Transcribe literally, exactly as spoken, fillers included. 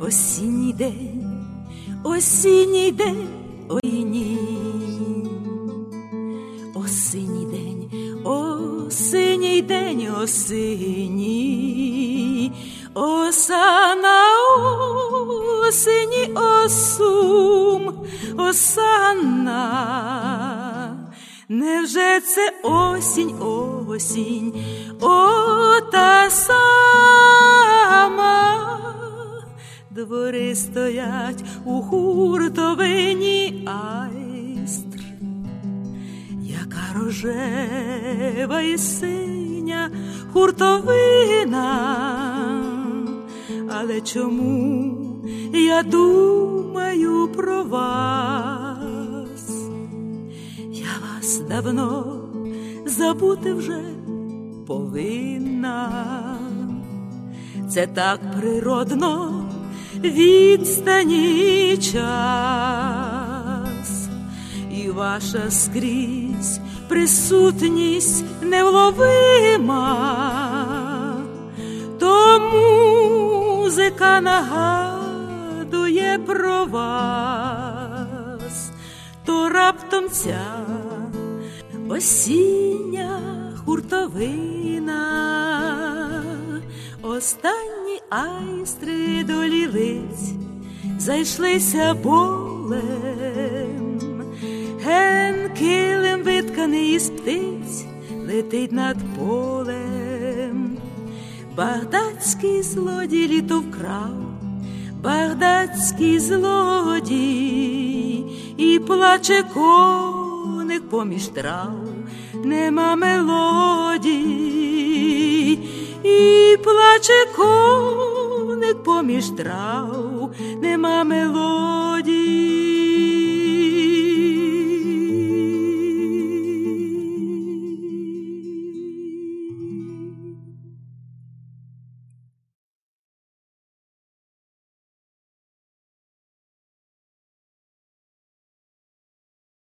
Осінній день, осінній день, ой ні. Осінній день, осінній день, осінній. Оса на осені, осум, осанна. Невже це осінь, осінь, о та сама? Двори стоять у хуртовині айстр, яка рожева і синя хуртовина. Але чому я думаю про вас? Я вас давно забути вже повинна. Це так природно, відстані час, і ваша скрізь присутність невловима. То музика нагадує про вас, то раптом ця осіння хуртовина. Останні айстри долі лиць зайшлися болем. Ген килим витканий із птиць летить над полем. Багдадський злодій літо вкрав, багдадський злодій, і плаче коник поміж трав, нема мелодій. І плаче коник поміж трав, нема мелодій.